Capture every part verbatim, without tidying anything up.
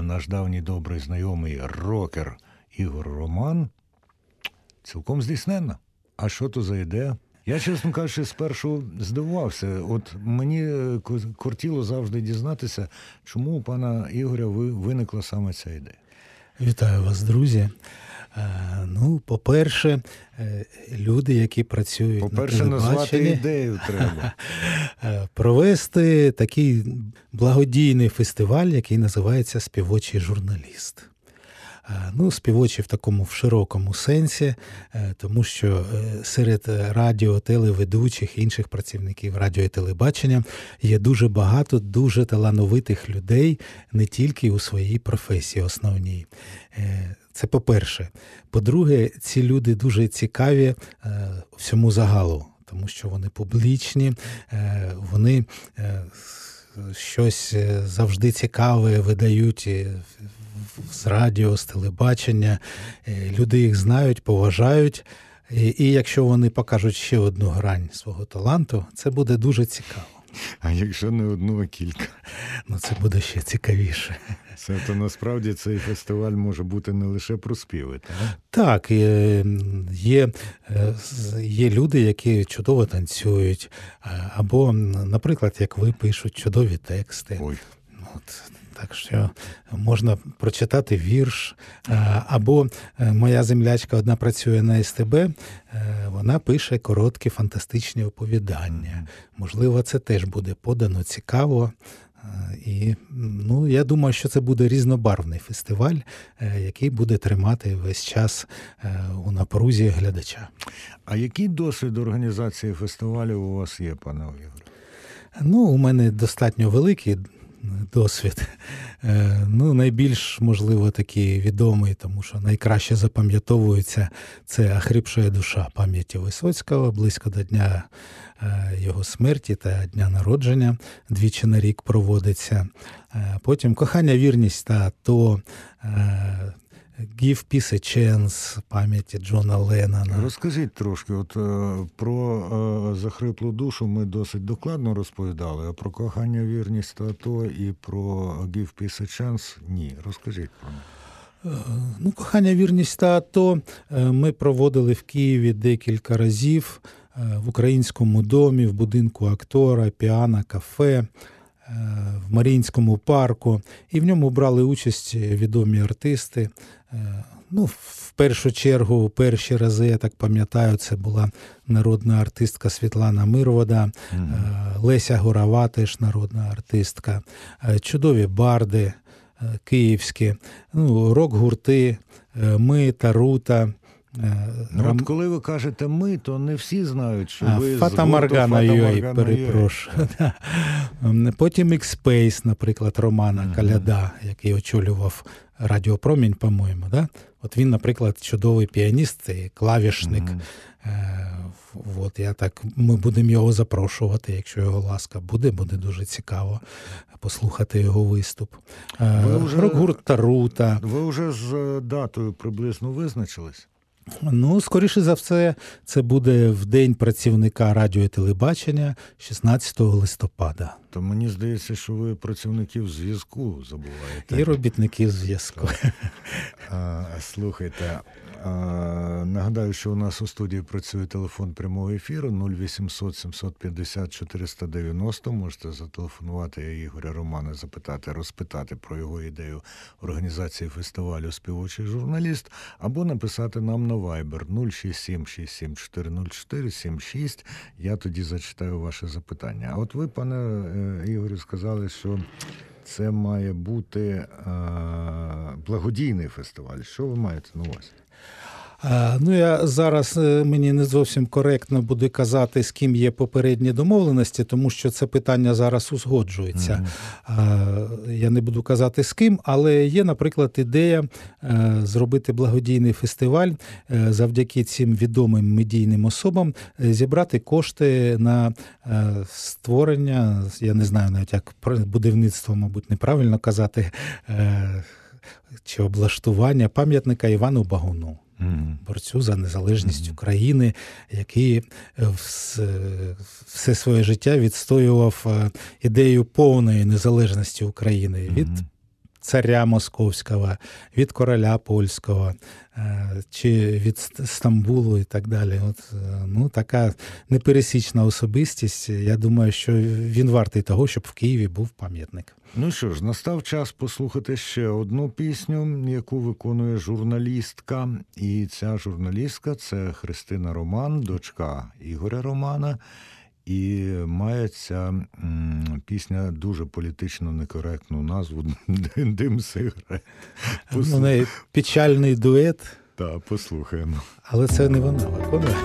наш давній добрий знайомий рокер Ігор Роман, цілком здійсненна. А що то за ідея? Я, чесно кажучи, спершу здивувався. От мені кортіло завжди дізнатися, чому у пана Ігоря виникла саме ця ідея. Вітаю вас, друзі. Ну, по-перше, люди, які працюють по-перше, на телебаченні... По-перше, назвати ідею треба. Провести такий благодійний фестиваль, який називається «Співочий журналіст». Ну, співочий в такому в широкому сенсі, тому що серед радіо, телеведучих, інших працівників радіо і телебачення є дуже багато дуже талановитих людей, не тільки у своїй професії основній. Це по-перше. По-друге, ці люди дуже цікаві всьому загалу, тому що вони публічні, вони щось завжди цікаве видають з радіо, з телебачення. Люди їх знають, поважають. І, і якщо вони покажуть ще одну грань свого таланту, це буде дуже цікаво. А якщо не одну, а кілька? Ну, це буде ще цікавіше. Це, то насправді цей фестиваль може бути не лише про співи, так? Так, є, є люди, які чудово танцюють, або, наприклад, як ви, пишуть чудові тексти. Ой. От, так що можна прочитати вірш. Або моя землячка одна працює на ес те бе, вона пише короткі фантастичні оповідання. Можливо, це теж буде подано цікаво. І, ну, я думаю, що це буде різнобарвний фестиваль, який буде тримати весь час у напрузі глядача. А який досвід організації фестивалю у вас є, пане Ігоре? Ну, у мене достатньо великий досвід. Ну, найбільш, можливо, такий відомий, тому що найкраще запам'ятовується це «Охрипшая душа» пам'яті Висоцького, близько до дня його смерті та дня народження, двічі на рік проводиться. Потім «Кохання, вірність» та «То», «Give Peace a Chance» пам'яті Джона Леннона. Розкажіть трошки, от про «Захриплу душу» ми досить докладно розповідали, а про «Кохання, вірність» та «То» і про «Give Peace a Chance» ні. Розкажіть про них. Ну, «Кохання, вірність» та «То» ми проводили в Києві декілька разів в Українському домі, в будинку актора, піано, кафе, в Маріїнському парку, і в ньому брали участь відомі артисти. Ну, в першу чергу, перші рази, я так пам'ятаю, це була народна артистка Світлана Мирвода, mm-hmm. Леся Горова, теж народна артистка, чудові барди київські, ну, рок-гурти, ми, Тарута. Ну, Рам... От коли ви кажете «ми», то не всі знають, що а, ви Фата Моргана Йой, перепрошую. Потім X-Space, наприклад, Романа mm-hmm. Коляда, який очолював Радіо Промінь, по-моєму. Да? От він, наприклад, чудовий піаніст і клавішник. Mm-hmm. От, я так, ми будемо його запрошувати, якщо його ласка буде, буде дуже цікаво послухати його виступ. Вже... Рок-гурт Тарута. Ви вже з датою приблизно визначились? Ну, скоріше за все, це буде в День працівника радіо і телебачення шістнадцятого листопада. То мені здається, що ви працівників зв'язку забуваєте. І робітників зв'язку. А, слухайте, а, нагадаю, що у нас у студії працює телефон прямого ефіру нуль вісімсот сімсот п'ятдесят чотириста дев'яносто. Можете зателефонувати Ігоря Романа, запитати, розпитати про його ідею організації фестивалю «Співочий журналіст», або написати нам на Viber нуль шість сім шість сім чотири нуль чотири сім шість. Я тоді зачитаю ваше запитання. А от ви, пане Ігорю, сказали, що це має бути а, благодійний фестиваль. Що ви маєте на увазі? Ну, я зараз, мені не зовсім коректно буде казати, з ким є попередні домовленості, тому що це питання зараз узгоджується. Mm-hmm. Я не буду казати з ким, але є, наприклад, ідея зробити благодійний фестиваль, завдяки цим відомим медійним особам зібрати кошти на створення, я не знаю навіть, як будівництво, мабуть, неправильно казати, чи облаштування пам'ятника Івану Багуну. Борцю за незалежність mm-hmm. України, який все, все своє життя відстоював ідею повної незалежності України від mm-hmm. царя московського, від короля польського, чи від Стамбулу і так далі. От, ну, така непересічна особистість. Я думаю, що він вартий того, щоб в Києві був пам'ятник. Ну що ж, настав час послухати ще одну пісню, яку виконує журналістка. І ця журналістка – це Христина Роман, дочка Ігоря Романа. І має ця м, пісня дуже політично некоректну назву «Дим сигарет». У неї печальний дует. Так, послухаємо. Але це не вона виконує.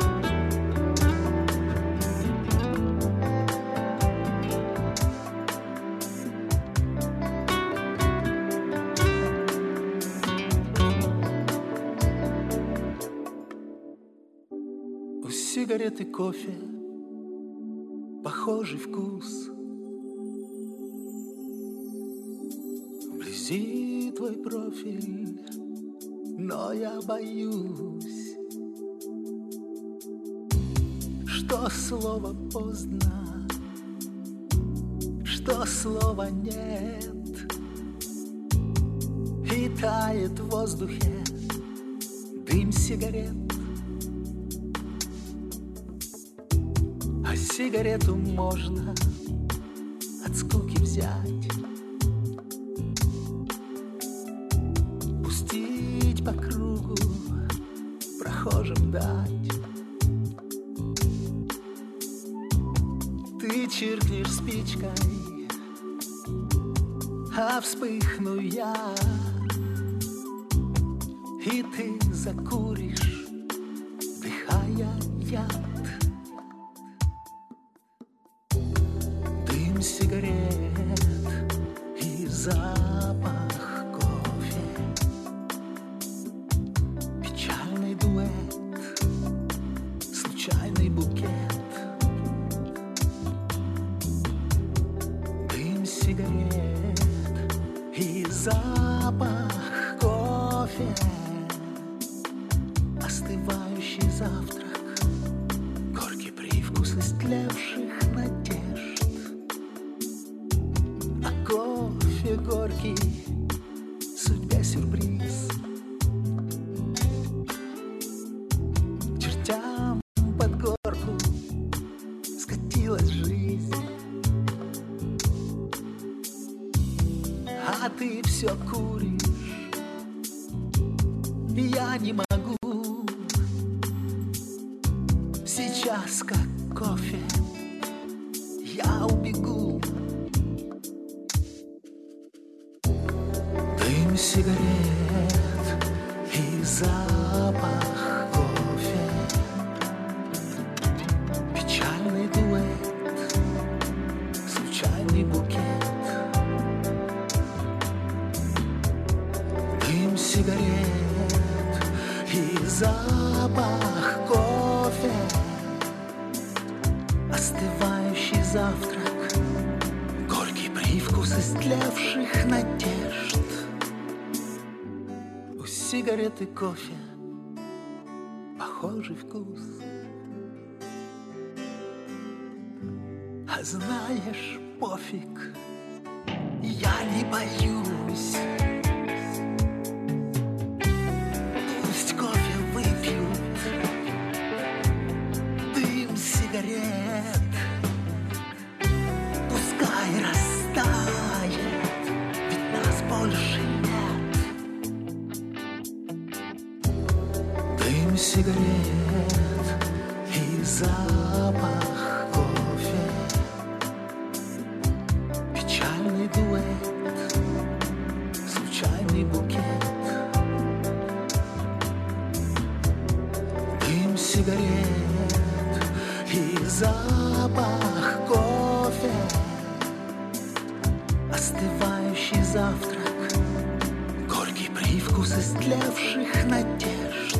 У сигареты кофе похожий вкус. Вблизи твой профиль, но я боюсь, что слово поздно, что слова нет, и тает в воздухе дым сигарет. А сигарету можно от скуки взять, пустить по кругу, прохожим дать. Ты чиркнешь спичкой, а вспыхну я, и ты закуришь, вдыхая яд. Дым сигарет и запах кофе, печальный дуэт, случайный букет. Дым сигарет и запах кофе, остывающий завтрак, горький привкус истлевших надежд. А кофе горький, судьбе сюрприз. К чертям под горку скатилась жизнь, а ты все куришь, и я не могу. Сейчас, как кофе, я убегу. Дым сигарет и запах кофе, печальный дуэт, случайный букет. Дым сигарет и запах кофе, остывающий завтрак, горький привкус истлевших надежд. У сигареты кофе похожий вкус. А знаешь, пофиг, я не боюсь. Пусть кофе выпьют, дым сигарет, пускай растает, ведь нас больше нет. Дым сигарет и запах кофе, печальный дуэт, случайный букет. Дым сигарет и запах кофе, остывающий завтрак, горький привкус истлевших надежд.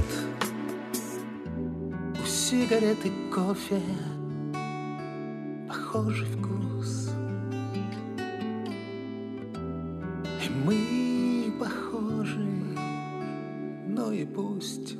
У сигареты кофе похожий вкус, и мы похожи, но и пусть.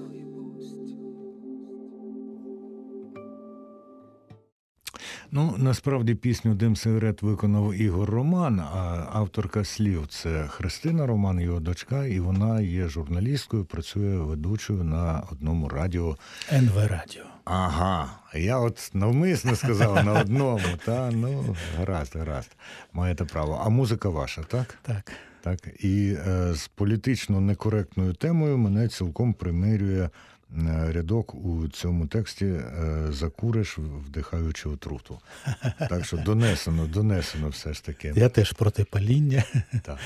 Ну, насправді пісню «Дим сигарет» виконав Ігор Роман, а авторка слів – це Христина Роман, його дочка, і вона є журналісткою, працює ведучою на одному радіо. ен ве Радіо. Ага, я от навмисно сказав на одному, та, ну, гаразд, гаразд, маєте право. А музика ваша, так? Так. Так, і е, з політично некоректною темою мене цілком примирює рядок у цьому тексті «Закуриш, вдихаючи отруту». Так що донесено, донесено все ж таки. Я теж проти паління. Так.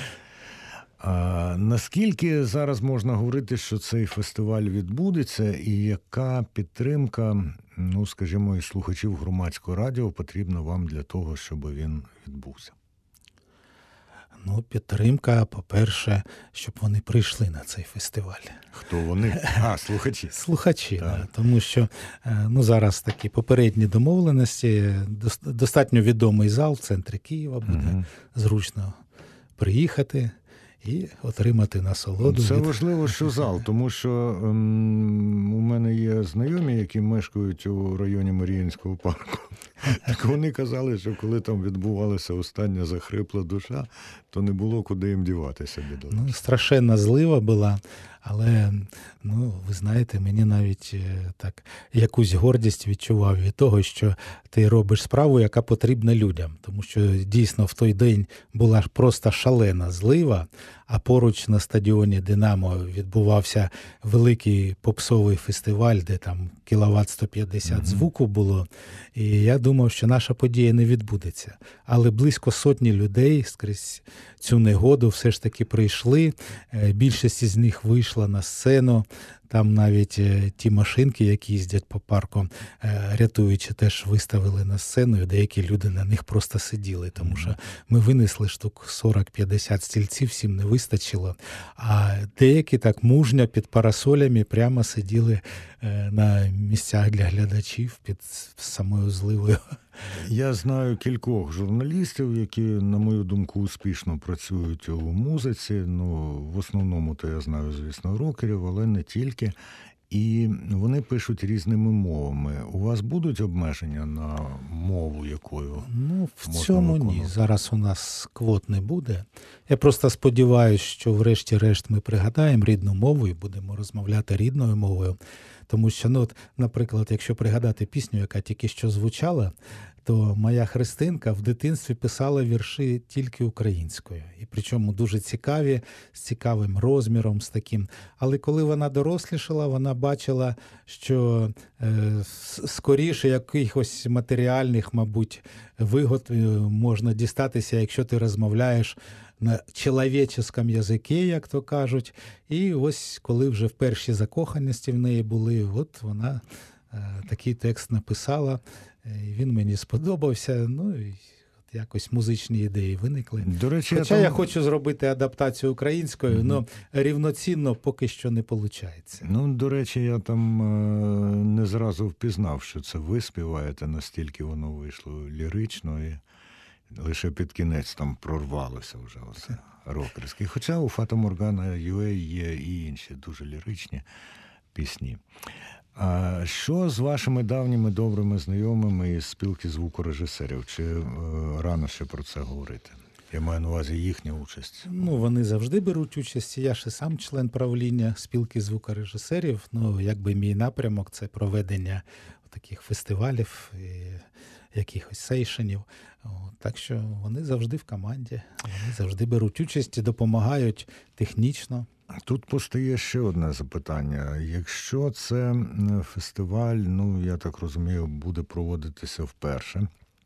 А наскільки зараз можна говорити, що цей фестиваль відбудеться, і яка підтримка, ну, скажімо, і слухачів громадського радіо потрібна вам для того, щоб він відбувся? Ну, підтримка, по-перше, щоб вони прийшли на цей фестиваль. Хто вони? А, слухачі. Слухачі, да, тому що ну, зараз такі попередні домовленості, достатньо відомий зал в центрі Києва, буде угу. зручно приїхати і отримати насолоду. Це від... важливо, що зал, тому що ем, у мене є знайомі, які мешкають у районі Маріїнського парку. Так вони казали, що коли там відбувалася остання захрипла душа, то не було куди їм діватися. Ну, страшенна злива була, але, ну, ви знаєте, мені навіть так якусь гордість відчував від того, що ти робиш справу, яка потрібна людям. Тому що дійсно в той день була просто шалена злива, а поруч на стадіоні «Динамо» відбувався великий попсовий фестиваль, де там кіловат сто п'ятдесят mm-hmm. звуку було. І я думав, що наша подія не відбудеться. Але близько сотні людей скрізь цю негоду все ж таки прийшли. Більшість із них вийшла на сцену. Там навіть ті машинки, які їздять по парку, рятуючи, теж виставили на сцену, і деякі люди на них просто сиділи, тому що ми винесли штук сорок-п'ятдесят стільців, всім не вистачило. А деякі так мужньо під парасолями прямо сиділи на місцях для глядачів під самою зливою. Я знаю кількох журналістів, які, на мою думку, успішно працюють у музиці. Ну, в основному, то я знаю, звісно, рокерів, але не тільки. І вони пишуть різними мовами. У вас будуть обмеження на мову, якою Ну, в можна цьому виконувати? Ні. Зараз у нас квот не буде. Я просто сподіваюся, що врешті-решт ми пригадаємо рідну мову і будемо розмовляти рідною мовою. Тому що, ну, от, наприклад, якщо пригадати пісню, яка тільки що звучала, то моя Христинка в дитинстві писала вірші тільки українською. І причому дуже цікаві, з цікавим розміром, з таким. Але коли вона дорослішала, вона бачила, що е, скоріше якихось матеріальних, мабуть, вигод можна дістатися, якщо ти розмовляєш на чоловіческому язикі, як то кажуть. І ось коли вже в першій закоханості в неї були, от вона е, такий текст написала, і він мені сподобався, ну і от якось музичні ідеї виникли. До речі, Хоча я, я там... хочу зробити адаптацію українською, але mm-hmm. рівноцінно поки що не виходить. Ну, до речі, я там е- не зразу впізнав, що це ви співаєте, настільки воно вийшло лірично, і лише під кінець там прорвалося вже оце рокерське. Хоча у Фата Моргана ю ей є і інші дуже ліричні пісні. А що з вашими давніми добрими знайомими із спілки звукорежисерів? Чи е, рано ще про це говорити? Я маю на увазі їхню участь. Ну, вони завжди беруть участь. Я ж і сам член правління спілки звукорежисерів. Ну, якби мій напрямок – це проведення таких фестивалів, і якихось сейшенів. Так що вони завжди в команді, вони завжди беруть участь і допомагають технічно. Тут постає ще одне запитання. Якщо це фестиваль, ну, я так розумію, буде проводитися вперше,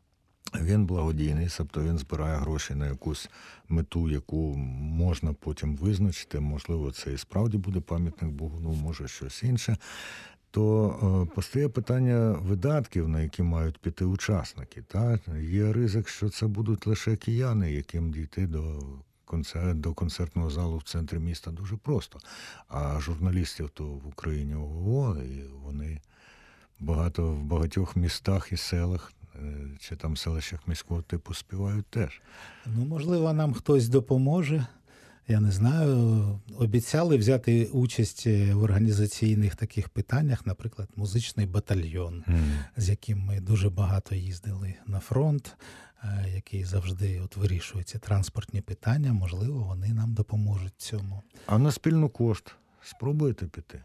він благодійний, тобто він збирає гроші на якусь мету, яку можна потім визначити, можливо, це і справді буде пам'ятник Богу, ну, може щось інше, то е, постає питання видатків, на які мають піти учасники. Та? Є ризик, що це будуть лише кияни, яким дійти до концерт, до концертного залу в центрі міста дуже просто. А журналістів то в Україні ого, і вони багато в багатьох містах і селах, чи там селищах міського типу співають теж. Ну, можливо, нам хтось допоможе я не знаю, обіцяли взяти участь в організаційних таких питаннях, наприклад, музичний батальйон, Mm. з яким ми дуже багато їздили на фронт, який завжди от вирішує ці транспортні питання. Можливо, вони нам допоможуть цьому. А на спільну кошт спробуєте піти?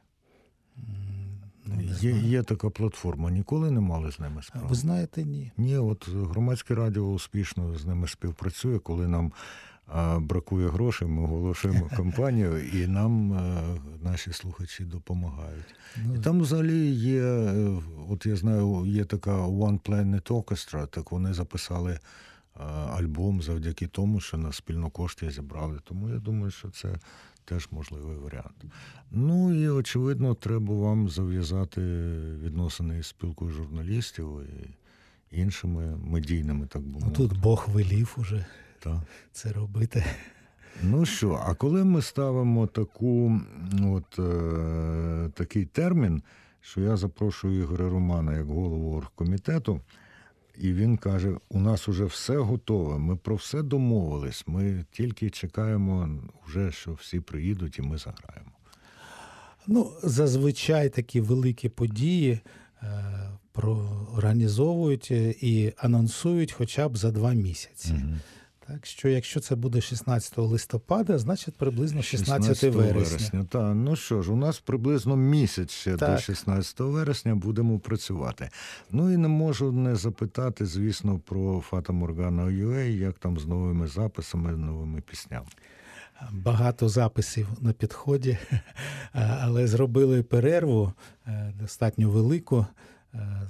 Ну, не Є, знаю. є така платформа, ніколи не мали з ними справу? Ви знаєте, ні. Ні, от громадське радіо успішно з ними співпрацює, коли нам а, бракує грошей, ми оголошуємо кампанію, і нам а, наші слухачі допомагають. Ну, І там взагалі є, е, от я знаю, є така One Planet Orchestra, так вони записали а, альбом завдяки тому, що на спільну кошти зібрали. Тому я думаю, що це теж можливий варіант. Ну і, очевидно, треба вам зав'язати відносини із спілкою журналістів і іншими медійними, так би ну, мовити. тут Бог велів уже Так. це робити. Ну що, а коли ми ставимо таку, от, е, такий термін, що я запрошую Ігоря Романа як голову оргкомітету, і він каже, у нас уже все готове, ми про все домовились, ми тільки чекаємо вже, що всі приїдуть і ми заграємо. Ну, зазвичай такі великі події е, проорганізовують і анонсують хоча б за два місяці. Угу. Так що, якщо це буде шістнадцятого листопада, значить приблизно шістнадцятого вересня. Так, ну що ж, у нас приблизно місяць ще Так. до шістнадцятого вересня будемо працювати. Ну і не можу не запитати, звісно, про Фата Моргана ю ей, як там з новими записами, новими піснями. Багато записів на підході, але зробили перерву е, достатньо велику. Е,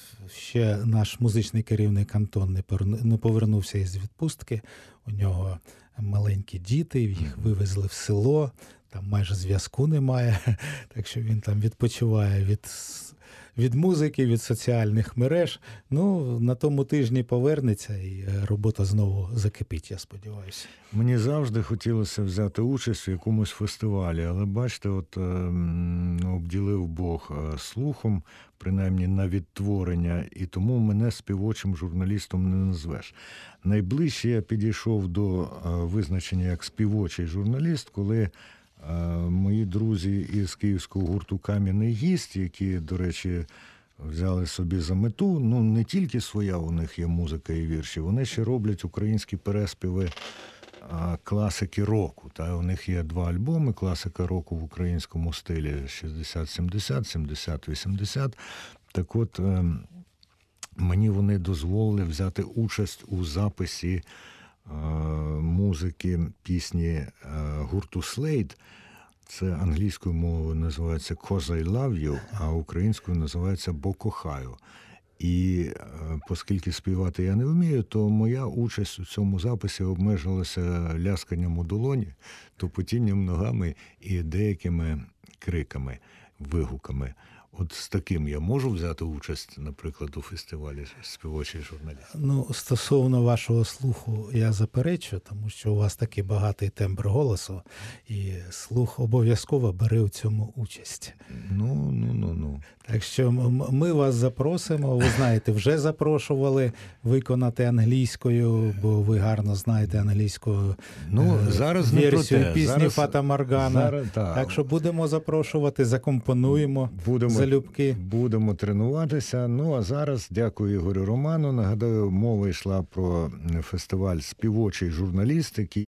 Ще наш музичний керівник Антон не пер- не повернувся із відпустки. У нього маленькі діти, їх вивезли в село, там майже зв'язку немає, так що він там відпочиває від, від музики, від соціальних мереж. Ну, на тому тижні повернеться і робота знову закипить, я сподіваюся. Мені завжди хотілося взяти участь в якомусь фестивалі, але бачите, от е, обділив Бог слухом, принаймні на відтворення, і тому мене співочим журналістом не назвеш. Найближче я підійшов до е, визначення як співочий журналіст, коли е, мої друзі із київського гурту «Кам'яний гість», які, до речі, взяли собі за мету, ну не тільки своя у них є музика і вірші, вони ще роблять українські переспіви а, класики року. Та у них є два альбоми класика року в українському стилі шістдесят-сімдесят, сімдесят-вісімдесят. Так от е, мені вони дозволили взяти участь у записі е, музики пісні е, гурту Slade. Це англійською мовою називається «Cause I love you», а українською називається «Бо кохаю». І оскільки співати я не вмію, то моя участь у цьому записі обмежилася лясканням у долоні, тупотінням ногами і деякими криками, вигуками. От з таким я можу взяти участь, наприклад, у фестивалі «Співочий журналіст»? Ну, стосовно вашого слуху я заперечу, тому що у вас такий багатий тембр голосу, і слух обов'язково бере у цьому участь. Ну, ну, ну, ну. Так що ми вас запросимо, ви знаєте, вже запрошували виконати англійською, бо ви гарно знаєте англійську Ну, зараз не про версію те. пісні Зараз- Фата Моргана. зараз, так. Так що будемо запрошувати, закомпонуємо Будемо, залюбки. будемо тренуватися. Ну, а зараз дякую Ігорю Роману. Нагадаю, мова йшла про фестиваль «Співочий журналіст», який